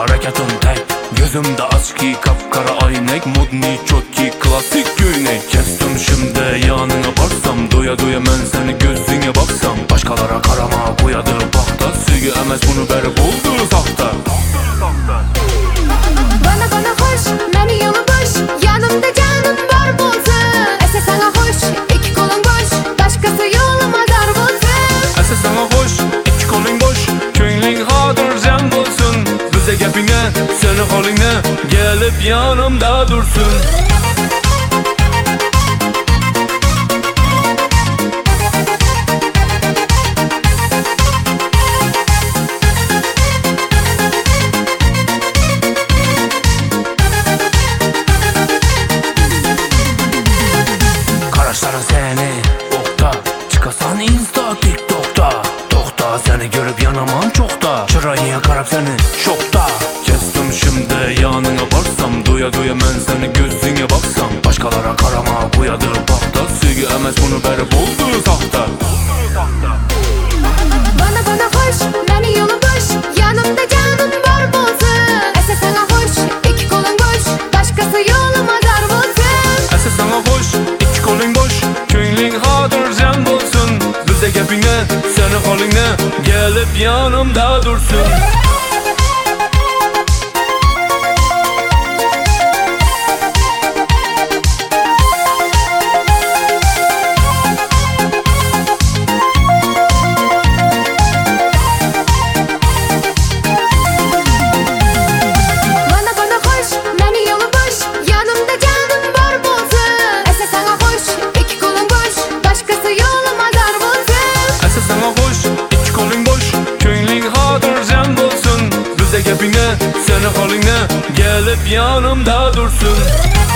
hareketim tek. Gözümde açki kapkara aynek, modni çotki klasik güynek. Kestim şimdi yanına barsam, doya doya men seni gözüne baksam. Başkalara karama koyadı bakta, sügü emez bunu berip oldu sahta. Bana hoş, meni yolu boş, yanımda canım var bolsun. Ese sana hoş, iki kolun boş, başkası yoluma dar bolsun. Ese sana hoş, iki kolun boş, köyün hadır can bolsun. Bize gepine, seni haline, gelip yanımda dursun. Karaşların seni okta, çıkasan insta tiktokta. Tokta seni görüp yanamam çokta, çırayına karab seni şokta. Kestim şimdi yanına barsam, doya doya men seni gözüne baksam. Başkalara karama koyadı bakta, sügü emez bunu berip oldu sahta. Bana hoş, meni yolu boş, yanımda canım var bolsun. Ese sana hoş, iki kolun boş, başkası yoluma dar bolsun. Ese sana hoş, iki kolun boş, köyün hadır can bolsun. Bize gepine, seni haline, gelip yanımda dursun. Bana hoş, meni yolu boş, yanımda canım var bolsun. Ese sana hoş, iki kolun boş, başkası yoluma dar bolsun. Ese sana hoş, iki kolun boş, köyün hadır can bolsun. Bize gepine, seni haline, gelip yanımda dursun.